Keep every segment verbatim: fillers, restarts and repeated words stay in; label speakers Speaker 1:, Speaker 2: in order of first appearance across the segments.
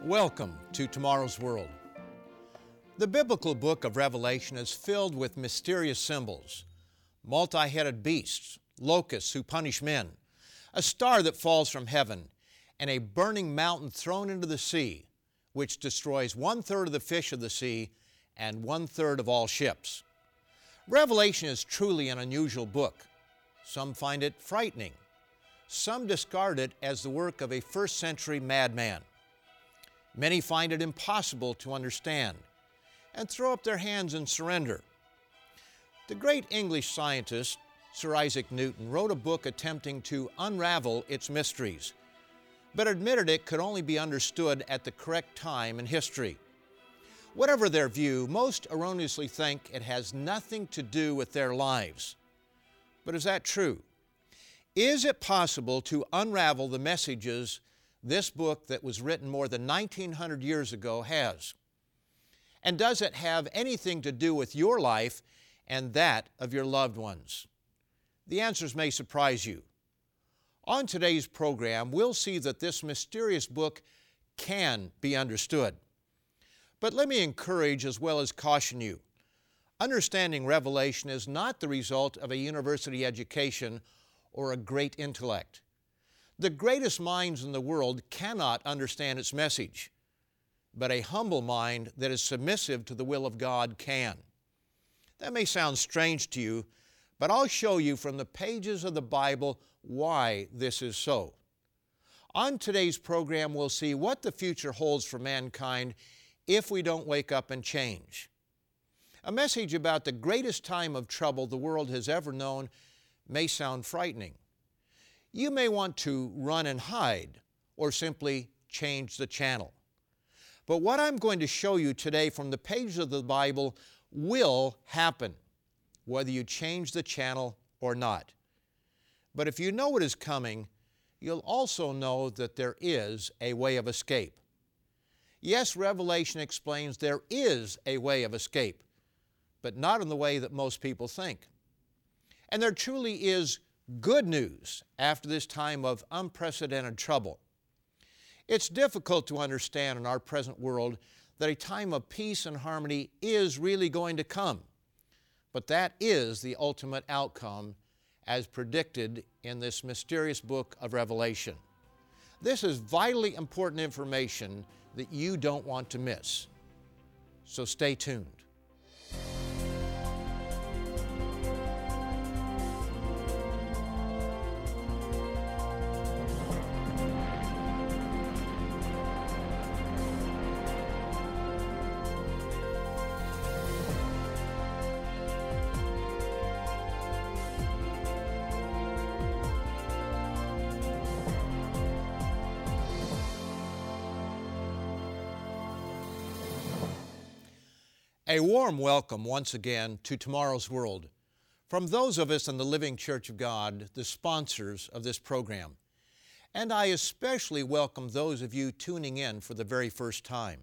Speaker 1: Welcome to Tomorrow's World. The biblical book of Revelation is filled with mysterious symbols, multi-headed beasts, locusts who punish men, a star that falls from heaven, and a burning mountain thrown into the sea, which destroys one-third of the fish of the sea and one-third of all ships. Revelation is truly an unusual book. Some find it frightening. Some discard it as the work of a first-century madman. Many find it impossible to understand and throw up their hands in surrender. The great English scientist, Sir Isaac Newton, wrote a book attempting to unravel its mysteries, but admitted it could only be understood at the correct time in history. Whatever their view, most erroneously think it has nothing to do with their lives. But is that true? Is it possible to unravel the messages this book that was written more than nineteen hundred years ago has? And does it have anything to do with your life and that of your loved ones? The answers may surprise you. On today's program, we'll see that this mysterious book can be understood. But let me encourage as well as caution you. Understanding Revelation is not the result of a university education or a great intellect. The greatest minds in the world cannot understand its message, but a humble mind that is submissive to the will of God can. That may sound strange to you, but I'll show you from the pages of the Bible why this is so. On today's program, we'll see what the future holds for mankind if we don't wake up and change. A message about the greatest time of trouble the world has ever known may sound frightening. You may want to run and hide or simply change the channel. But what I'm going to show you today from the pages of the Bible will happen, whether you change the channel or not. But if you know what is coming, you'll also know that there is a way of escape. Yes, Revelation explains there is a way of escape, but not in the way that most people think. And there truly is good news after this time of unprecedented trouble. It's difficult to understand in our present world that a time of peace and harmony is really going to come, but that is the ultimate outcome as predicted in this mysterious book of Revelation. This is vitally important information that you don't want to miss. So stay tuned. A warm welcome once again to Tomorrow's World from those of us in the Living Church of God, the sponsors of this program. And I especially welcome those of you tuning in for the very first time.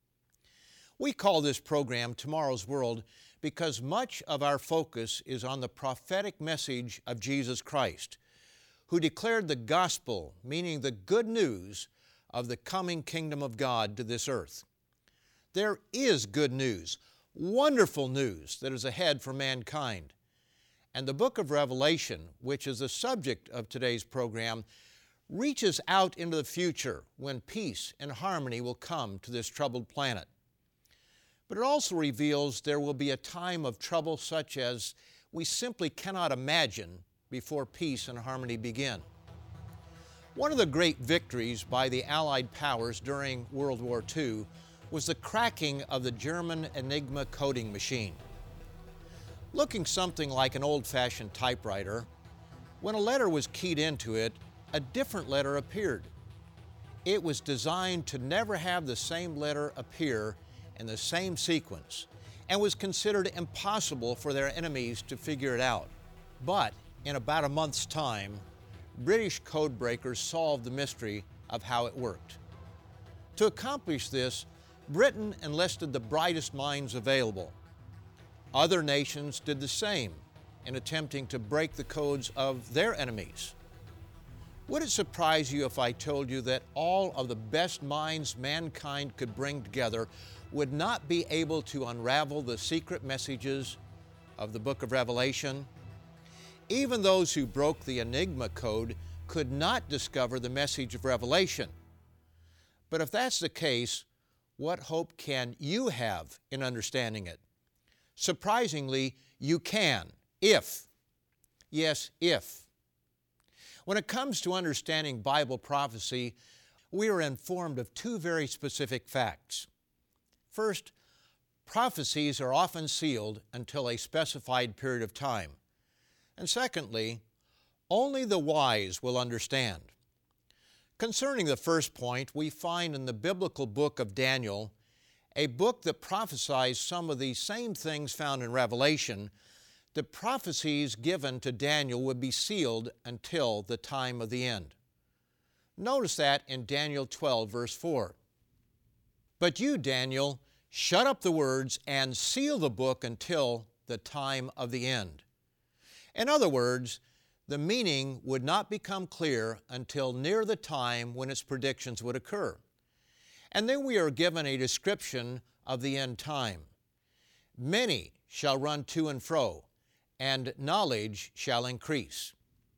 Speaker 1: We call this program Tomorrow's World because much of our focus is on the prophetic message of Jesus Christ, who declared the gospel, meaning the good news of the coming kingdom of God to this earth. There is good news, wonderful news that is ahead for mankind. And the book of Revelation, which is the subject of today's program, reaches out into the future when peace and harmony will come to this troubled planet. But it also reveals there will be a time of trouble such as we simply cannot imagine before peace and harmony begin. One of the great victories by the Allied powers during World War Two was the cracking of the German Enigma coding machine. Looking something like an old-fashioned typewriter, when a letter was keyed into it, a different letter appeared. It was designed to never have the same letter appear in the same sequence and was considered impossible for their enemies to figure it out. But in about a month's time, British code breakers solved the mystery of how it worked. To accomplish this, Britain enlisted the brightest minds available. Other nations did the same in attempting to break the codes of their enemies. Would it surprise you if I told you that all of the best minds mankind could bring together would not be able to unravel the secret messages of the book of Revelation? Even those who broke the Enigma code could not discover the message of Revelation. But if that's the case, what hope can you have in understanding it? Surprisingly, you can, if. Yes, if. When it comes to understanding Bible prophecy, we are informed of two very specific facts. First, prophecies are often sealed until a specified period of time. And secondly, only the wise will understand. Concerning the first point, we find in the biblical book of Daniel, a book that prophesies some of the same things found in Revelation, the prophecies given to Daniel would be sealed until the time of the end. Notice that in Daniel twelve, verse four. But you, Daniel, shut up the words and seal the book until the time of the end. In other words, the meaning would not become clear until near the time when its predictions would occur. And then we are given a description of the end time. Many shall run to and fro, and knowledge shall increase.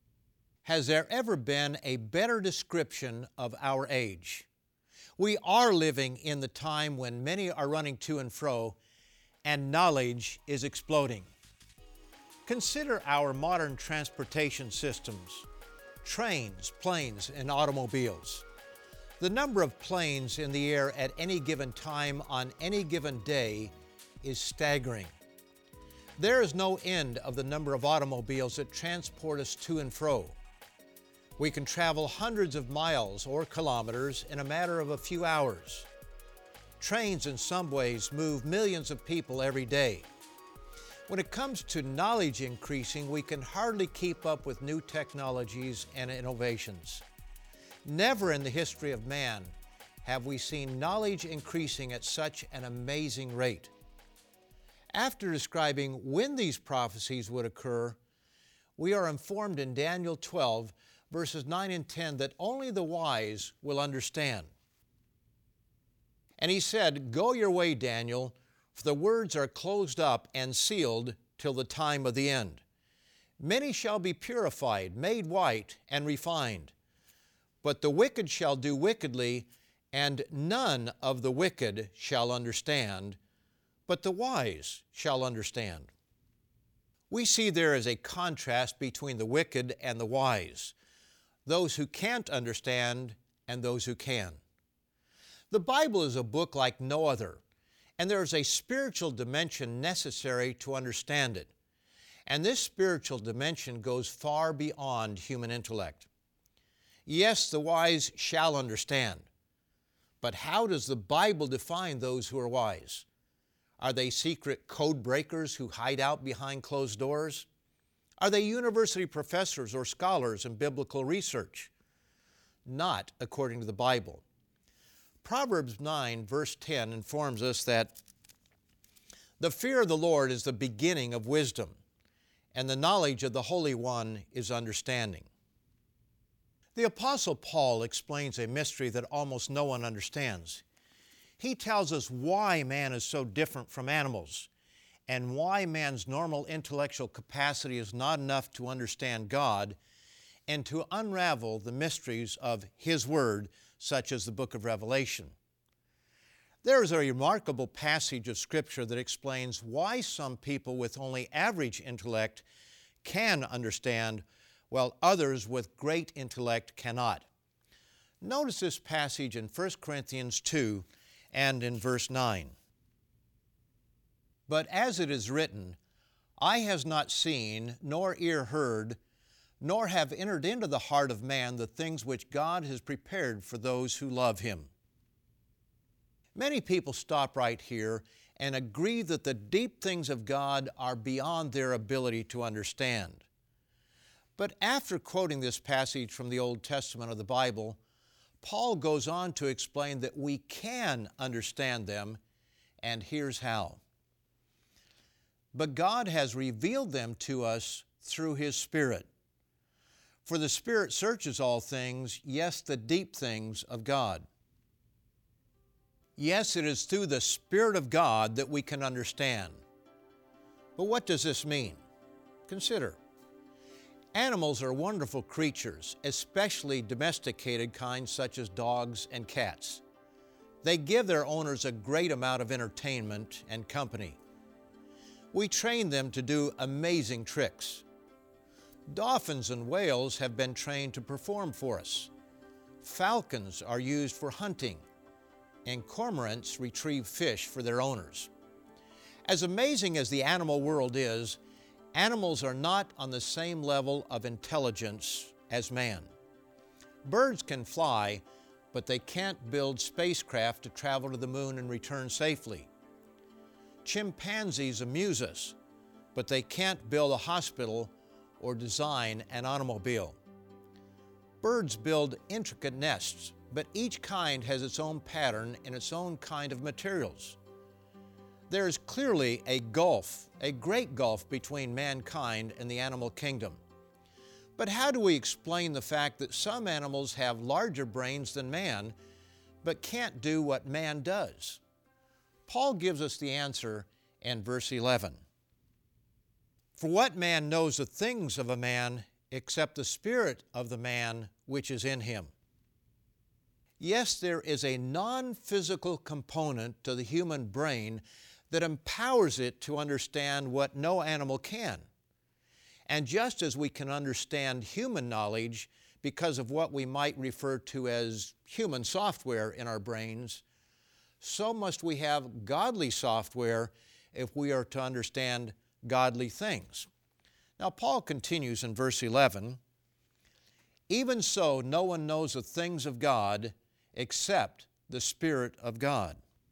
Speaker 1: Has there ever been a better description of our age? We are living in the time when many are running to and fro, and knowledge is exploding. Consider our modern transportation systems, trains, planes, and automobiles. The number of planes in the air at any given time on any given day is staggering. There is no end of the number of automobiles that transport us to and fro. We can travel hundreds of miles or kilometers in a matter of a few hours. Trains and subways move millions of people every day. When it comes to knowledge increasing, we can hardly keep up with new technologies and innovations. Never in the history of man have we seen knowledge increasing at such an amazing rate. After describing when these prophecies would occur, we are informed in Daniel twelve, verses nine and ten, that only the wise will understand. And he said, "Go your way, Daniel, for the words are closed up and sealed till the time of the end. Many shall be purified, made white, and refined. But the wicked shall do wickedly, and none of the wicked shall understand, but the wise shall understand." We see there is a contrast between the wicked and the wise, those who can't understand and those who can. The Bible is a book like no other, and there is a spiritual dimension necessary to understand it. And this spiritual dimension goes far beyond human intellect. Yes, the wise shall understand. But how does the Bible define those who are wise? Are they secret code breakers who hide out behind closed doors? Are they university professors or scholars in biblical research? Not according to the Bible. Proverbs nine, verse ten informs us that the fear of the Lord is the beginning of wisdom, and the knowledge of the Holy One is understanding. The Apostle Paul explains a mystery that almost no one understands. He tells us why man is so different from animals and why man's normal intellectual capacity is not enough to understand God and to unravel the mysteries of His Word, such as the book of Revelation. There is a remarkable passage of Scripture that explains why some people with only average intellect can understand, while others with great intellect cannot. Notice this passage in First Corinthians two and in verse nine. "But as it is written, eye has not seen, nor ear heard, nor have entered into the heart of man the things which God has prepared for those who love Him." Many people stop right here and agree that the deep things of God are beyond their ability to understand. But after quoting this passage from the Old Testament of the Bible, Paul goes on to explain that we can understand them, and here's how. "But God has revealed them to us through His Spirit. For the Spirit searches all things, yes, the deep things of God. Yes, it is through the Spirit of God that we can understand. But what does this mean? Consider. Animals are wonderful creatures, especially domesticated kinds such as dogs and cats. They give their owners a great amount of entertainment and company. We train them to do amazing tricks. Dolphins and whales have been trained to perform for us. Falcons are used for hunting, and cormorants retrieve fish for their owners. As amazing as the animal world is, animals are not on the same level of intelligence as man. Birds can fly, but they can't build spacecraft to travel to the moon and return safely. Chimpanzees amuse us, but they can't build a hospital or design an automobile. Birds build intricate nests, but each kind has its own pattern and its own kind of materials. There is clearly a gulf, a great gulf between mankind and the animal kingdom. But how do we explain the fact that some animals have larger brains than man, but can't do what man does? Paul gives us the answer in verse eleven. For what man knows the things of a man except the spirit of the man which is in him? Yes, there is a non-physical component to the human brain that empowers it to understand what no animal can. And just as we can understand human knowledge because of what we might refer to as human software in our brains, so must we have godly software if we are to understand godly things. Now, Paul continues in verse eleven, even so, no one knows the things of God except the Spirit of God.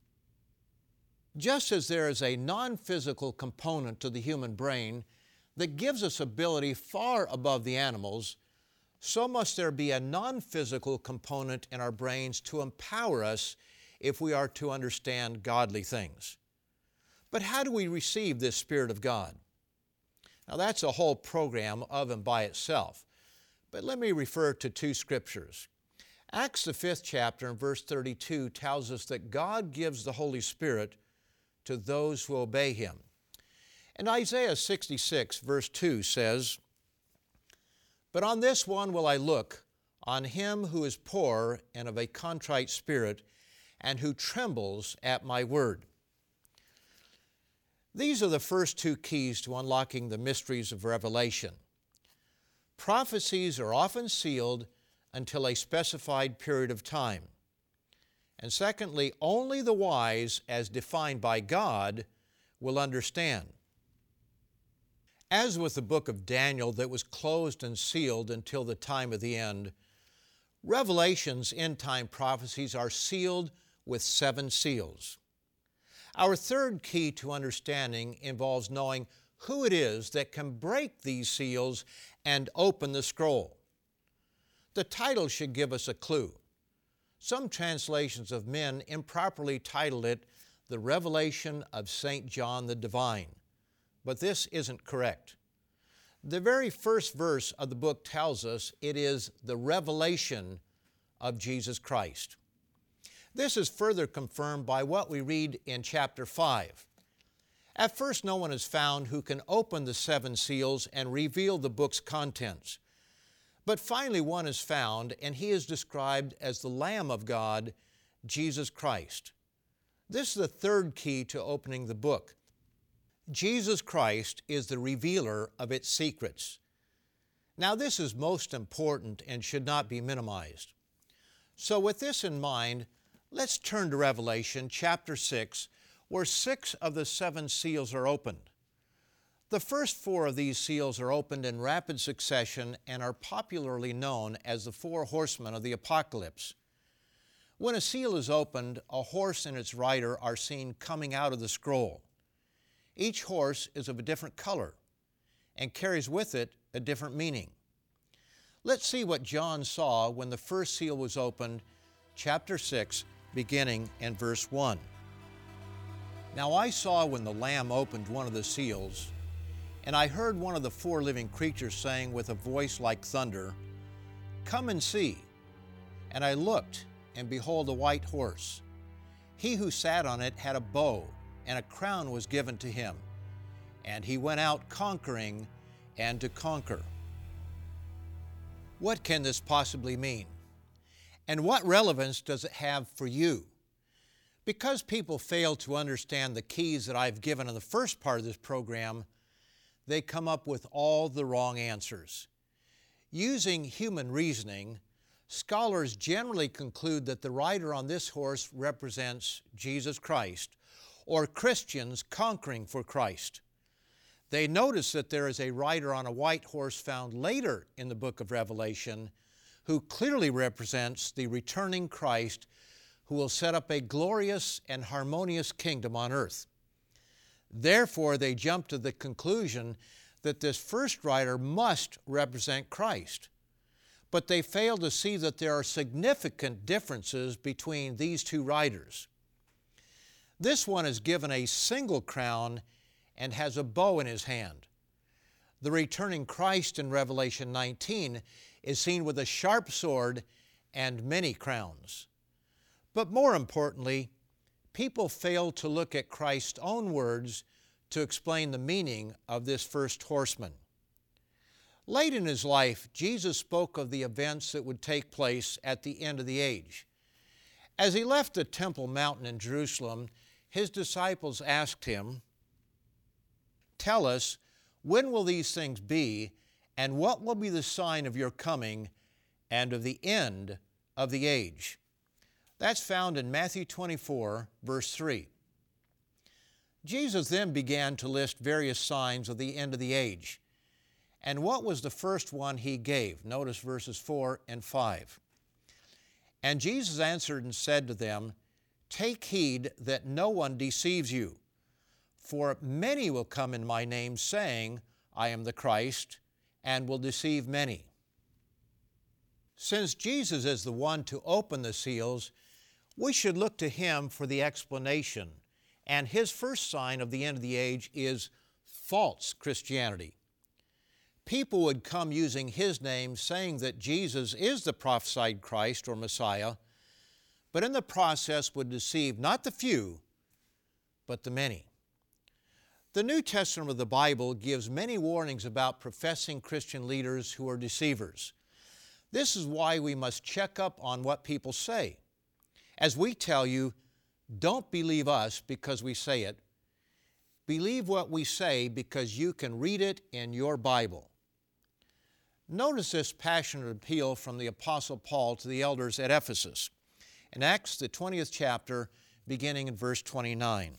Speaker 1: Just as there is a non-physical component to the human brain that gives us ability far above the animals, so must there be a non-physical component in our brains to empower us if we are to understand godly things. But how do we receive this Spirit of God? Now, that's a whole program of and by itself. But let me refer to two scriptures. Acts, the fifth chapter, and verse thirty-two tells us that God gives the Holy Spirit to those who obey Him. And Isaiah sixty-six, verse two says, but on this one will I look, on him who is poor and of a contrite spirit, and who trembles at my word. These are the first two keys to unlocking the mysteries of Revelation. Prophecies are often sealed until a specified period of time. And secondly, only the wise, as defined by God, will understand. As with the book of Daniel that was closed and sealed until the time of the end, Revelation's end-time prophecies are sealed with seven seals. Our third key to understanding involves knowing who it is that can break these seals and open the scroll. The title should give us a clue. Some translations of men improperly titled it The Revelation of Saint John the Divine, but this isn't correct. The very first verse of the book tells us it is the revelation of Jesus Christ. This is further confirmed by what we read in chapter five. At first, no one is found who can open the seven seals and reveal the book's contents. But finally one is found, and he is described as the Lamb of God, Jesus Christ. This is the third key to opening the book. Jesus Christ is the revealer of its secrets. Now, this is most important and should not be minimized. So with this in mind, let's turn to Revelation chapter six, where six of the seven seals are opened. The first four of these seals are opened in rapid succession and are popularly known as the four horsemen of the apocalypse. When a seal is opened, a horse and its rider are seen coming out of the scroll. Each horse is of a different color and carries with it a different meaning. Let's see what John saw when the first seal was opened, chapter six, beginning in verse one. Now I saw when the Lamb opened one of the seals, and I heard one of the four living creatures saying with a voice like thunder, "Come and see." And I looked, and behold, a white horse. He who sat on it had a bow, and a crown was given to him. And he went out conquering and to conquer. What can this possibly mean? And what relevance does it have for you? Because people fail to understand the keys that I've given in the first part of this program, they come up with all the wrong answers. Using human reasoning, scholars generally conclude that the rider on this horse represents Jesus Christ, or Christians conquering for Christ. They notice that there is a rider on a white horse found later in the book of Revelation who clearly represents the returning Christ who will set up a glorious and harmonious kingdom on earth. Therefore, they jump to the conclusion that this first rider must represent Christ. But they fail to see that there are significant differences between these two riders. This one is given a single crown and has a bow in his hand. The returning Christ in Revelation nineteen is seen with a sharp sword and many crowns. But more importantly, people fail to look at Christ's own words to explain the meaning of this first horseman. Late in his life, Jesus spoke of the events that would take place at the end of the age. As he left the Temple Mountain in Jerusalem, his disciples asked him, "Tell us, when will these things be, and what will be the sign of your coming and of the end of the age?" That's found in Matthew twenty-four, verse three. Jesus then began to list various signs of the end of the age. And what was the first one he gave? Notice verses four and five. "And Jesus answered and said to them, Take heed that no one deceives you. For many will come in my name, saying, I am the Christ, and will deceive many." Since Jesus is the one to open the seals, we should look to him for the explanation. And his first sign of the end of the age is false Christianity. People would come using his name, saying that Jesus is the prophesied Christ or Messiah, but in the process would deceive not the few, but the many. The New Testament of the Bible gives many warnings about professing Christian leaders who are deceivers. This is why we must check up on what people say. As we tell you, don't believe us because we say it. Believe what we say because you can read it in your Bible. Notice this passionate appeal from the Apostle Paul to the elders at Ephesus in Acts, the twentieth chapter, beginning in verse twenty-nine.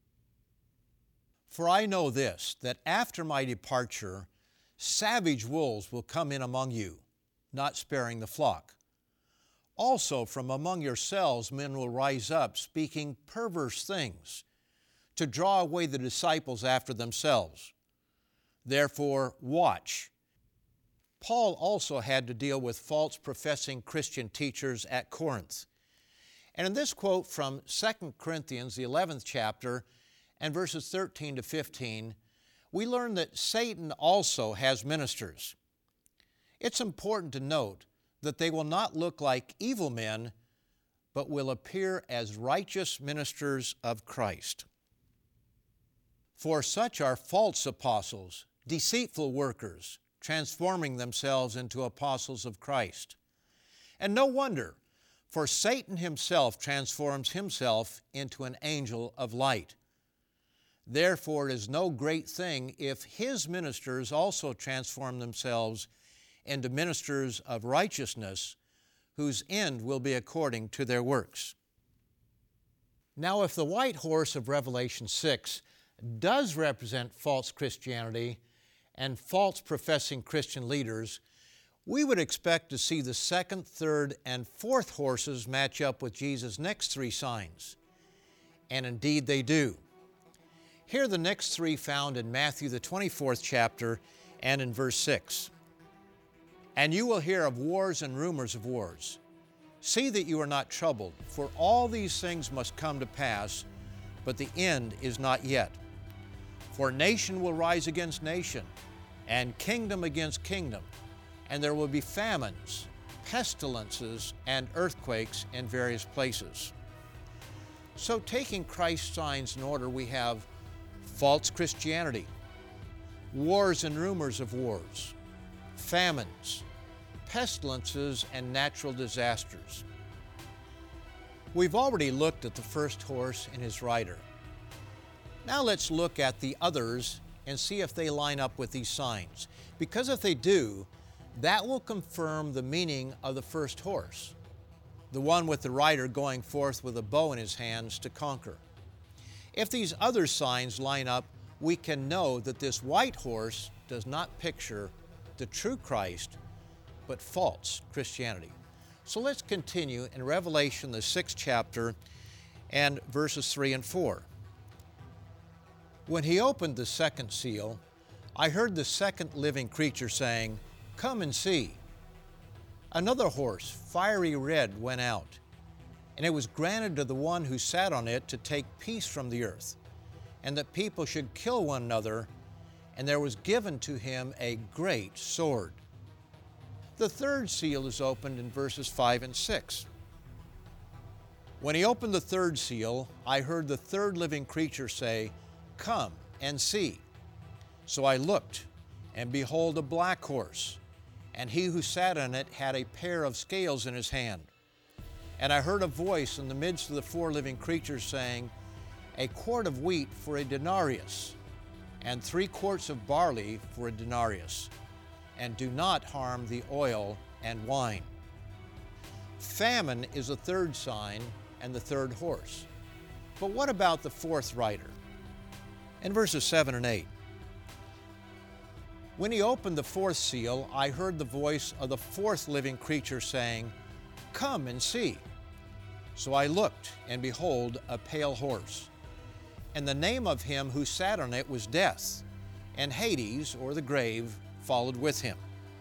Speaker 1: "For I know this, that after my departure, savage wolves will come in among you, not sparing the flock. Also from among yourselves men will rise up, speaking perverse things, to draw away the disciples after themselves. Therefore, watch." Paul also had to deal with false professing Christian teachers at Corinth. And in this quote from Second Corinthians, the eleventh chapter, and verses thirteen to fifteen, we learn that Satan also has ministers. It's important to note that they will not look like evil men, but will appear as righteous ministers of Christ. "For such are false apostles, deceitful workers, transforming themselves into apostles of Christ. And no wonder, for Satan himself transforms himself into an angel of light. Therefore it is no great thing if his ministers also transform themselves into ministers of righteousness, whose end will be according to their works." Now, if the white horse of Revelation six does represent false Christianity and false professing Christian leaders, we would expect to see the second, third, and fourth horses match up with Jesus' next three signs. And indeed they do. Here are the next three found in Matthew, the twenty-fourth chapter, and in verse six. "And you will hear of wars and rumors of wars. See that you are not troubled, for all these things must come to pass, but the end is not yet. For nation will rise against nation, and kingdom against kingdom, and there will be famines, pestilences, and earthquakes in various places. So, taking Christ's signs in order, we have false Christianity, wars and rumors of wars, famines, pestilences, and natural disasters. We've already looked at the first horse and his rider. Now let's look at the others and see if they line up with these signs. Because if they do, that will confirm the meaning of the first horse, the one with the rider going forth with a bow in his hands to conquer. If these other signs line up, we can know that this white horse does not picture the true Christ, but false Christianity. So let's continue in Revelation, the sixth chapter, and verses three and four. When he opened the second seal, I heard the second living creature saying, "Come and see." Another horse, fiery red, went out, and it was granted to the one who sat on it to take peace from the earth, and that people should kill one another, and there was given to him a great sword. The third seal is opened in verses five and six. When he opened the third seal, I heard the third living creature say, "Come and see." So I looked, and behold, a black horse, and he who sat on it had a pair of scales in his hand. And I heard a voice in the midst of the four living creatures saying, "A quart of wheat for a denarius, and three quarts of barley for a denarius, and do not harm the oil and wine." Famine is the third sign and the third horse. But what about the fourth rider? In verses seven and eight. When he opened the fourth seal, I heard the voice of the fourth living creature saying, "Come and see." So I looked, and behold, a pale horse. And the name of him who sat on it was Death, and Hades, or the grave, followed with him.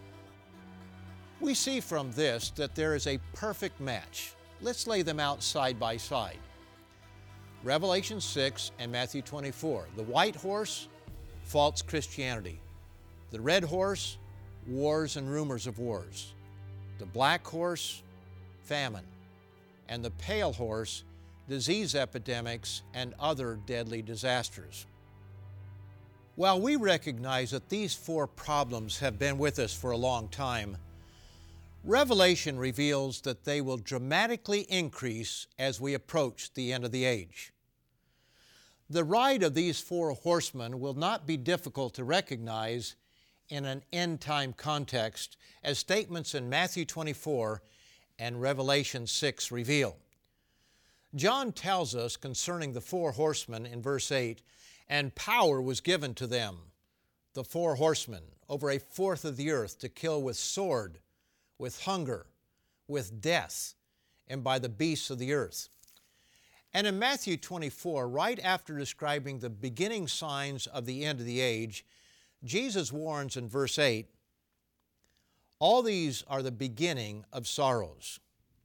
Speaker 1: We see from this that there is a perfect match. Let's lay them out side by side. Revelation six and Matthew twenty-four. The white horse, false Christianity. The red horse, wars and rumors of wars. The black horse, famine. And the pale horse, disease epidemics and other deadly disasters. While we recognize that these four problems have been with us for a long time, Revelation reveals that they will dramatically increase as we approach the end of the age. The ride of these four horsemen will not be difficult to recognize in an end-time context, as statements in Matthew twenty-four and Revelation six reveal. John tells us concerning the four horsemen in verse eight, "And power was given to them, the four horsemen, over a fourth of the earth to kill with sword, with hunger, with death, and by the beasts of the earth." And in Matthew twenty-four, right after describing the beginning signs of the end of the age, Jesus warns in verse eight, "All these are the beginning of sorrows."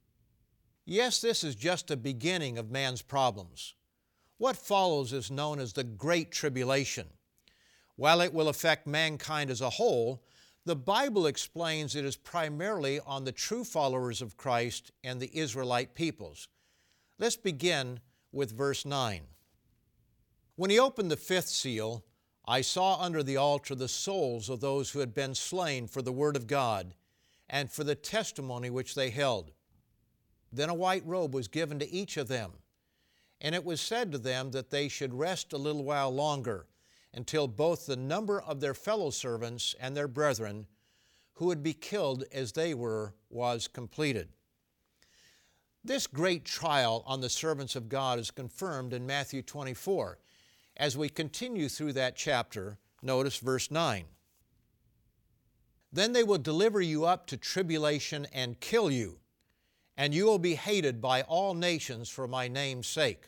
Speaker 1: Yes, this is just the beginning of man's problems. What follows is known as the Great Tribulation. While it will affect mankind as a whole, the Bible explains it is primarily on the true followers of Christ and the Israelite peoples. Let's begin with verse nine. When he opened the fifth seal, I saw under the altar the souls of those who had been slain for the word of God and for the testimony which they held. Then a white robe was given to each of them, and it was said to them that they should rest a little while longer, until both the number of their fellow servants and their brethren, who would be killed as they were, was completed. This great trial on the servants of God is confirmed in Matthew twenty-four. As we continue through that chapter, notice verse nine. Then they will deliver you up to tribulation and kill you, and you will be hated by all nations for my name's sake.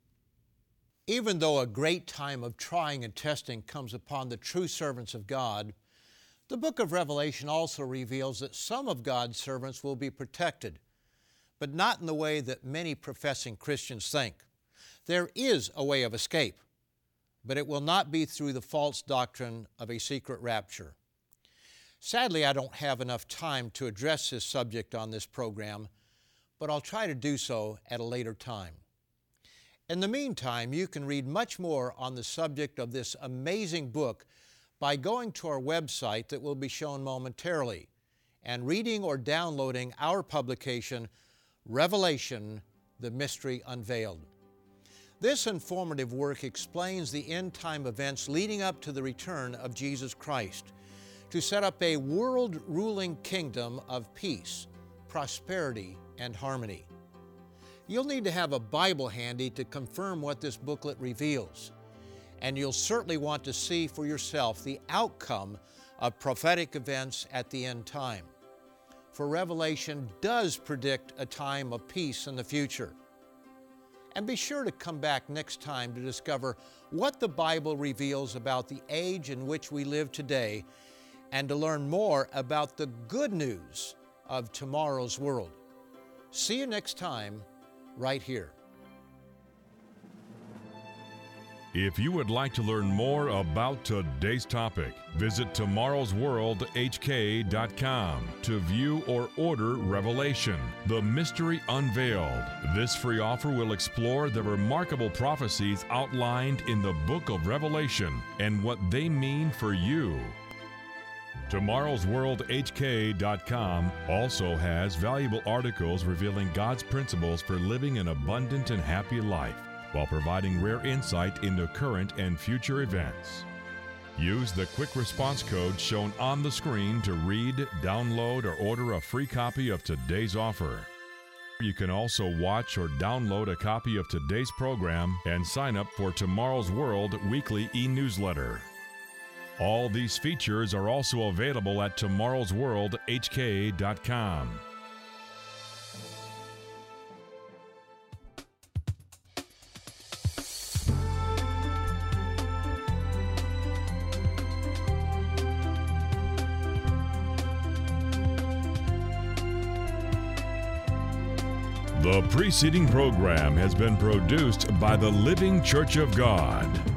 Speaker 1: Even though a great time of trying and testing comes upon the true servants of God, the book of Revelation also reveals that some of God's servants will be protected, but not in the way that many professing Christians think. There is a way of escape, but it will not be through the false doctrine of a secret rapture. Sadly, I don't have enough time to address this subject on this program, but I'll try to do so at a later time. In the meantime, you can read much more on the subject of this amazing book by going to our website that will be shown momentarily and reading or downloading our publication, Revelation, the Mystery Unveiled. This informative work explains the end-time events leading up to the return of Jesus Christ to set up a world-ruling kingdom of peace, prosperity, and harmony. You'll need to have a Bible handy to confirm what this booklet reveals, and you'll certainly want to see for yourself the outcome of prophetic events at the end time. For Revelation does predict a time of peace in the future. And be sure to come back next time to discover what the Bible reveals about the age in which we live today and to learn more about the good news of tomorrow's world. See you next time, right here.
Speaker 2: If you would like to learn more about today's topic, visit tomorrows world h k dot com to view or order Revelation, the Mystery Unveiled. This free offer will explore the remarkable prophecies outlined in the book of Revelation and what they mean for you. tomorrows world h k dot com also has valuable articles revealing God's principles for living an abundant and happy life, while providing rare insight into current and future events. Use the quick response code shown on the screen to read, download, or order a free copy of today's offer. You can also watch or download a copy of today's program and sign up for Tomorrow's World weekly e-newsletter. All these features are also available at tomorrows world h k dot com. The preceding program has been produced by the Living Church of God.